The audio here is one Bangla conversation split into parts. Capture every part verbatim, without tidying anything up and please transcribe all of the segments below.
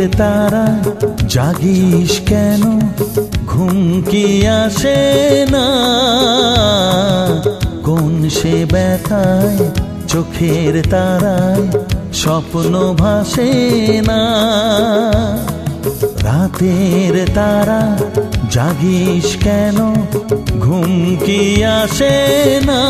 তারা জাগিস কেন, ঘুম কি আসে না? কোন সে ব্যথায় চোখের তারায় স্বপ্ন ভাসে না? রাতের তারা জাগিস কেন, ঘুম কি আসে না?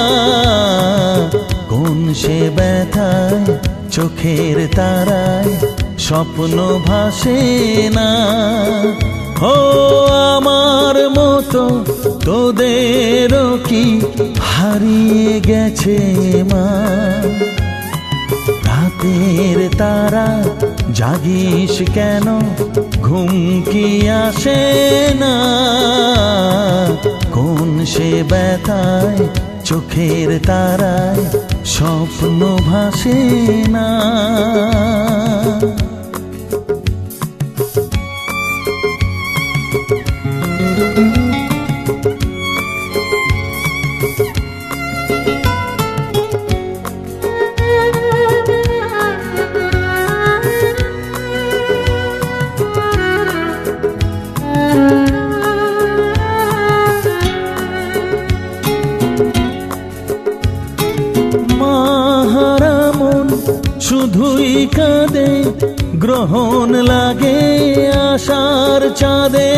কোন সে ব্যথায় চোখের তারায় স্বপ্ন ভাসে না? ও আমার মতো তোদেরও কি হারিয়ে গেছে মা? রাতের তারা জাগিস কেন, ঘুম কি আসে না? কোন সে ব্যথায় চোখের তারায় স্বপ্ন ভাসে না? মাহারা মন শুধুই কাঁদে, গ্রহণ লাগে আশার চাঁদে।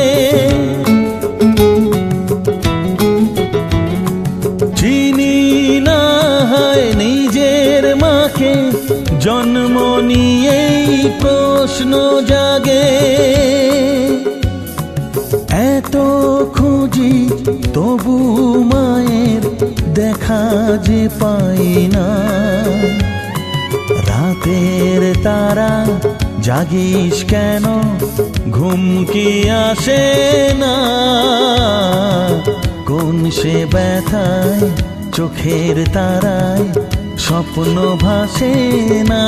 চিনি না হয় নিজের মাকে, জন্ম নিয়েই প্রশ্ন জাগে। এত খুঁজি তবু মায়ের দেখা যে পাই না। রাতের তারা জাগিস কেন, ঘুম কি আসে না? কোন সে ব্যথায় চোখের তারায় স্বপ্ন ভাসে না?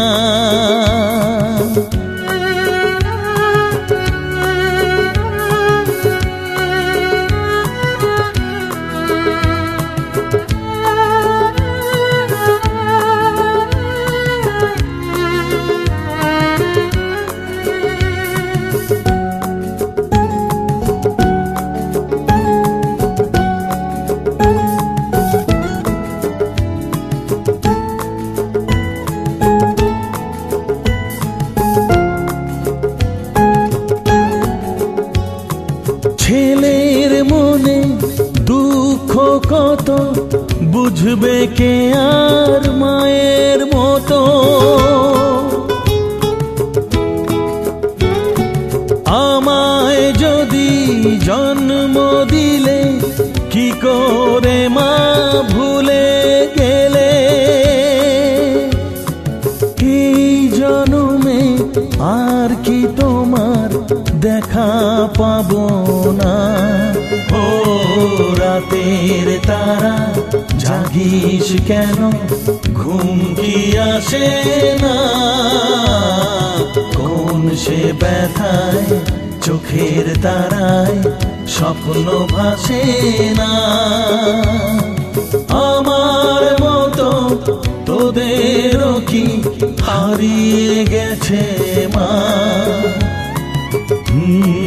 ছেলের মনে দুঃখ কত, বুঝবে কে আর মায়ের মতো? আমায় যদি জন্ম দিলে, কি করে মা ভুলে গেলে? এই জন্মে আর কি তোমার দেখা পাবো না? ও রাতের তারা জাগিস কেন, ঘুম কি আসে না? কোন সে ব্যথায় চোখের তারায় স্বপ্ন ভাসে না? আমার মতো তোদেরও কি হারিয়ে গেছে মা?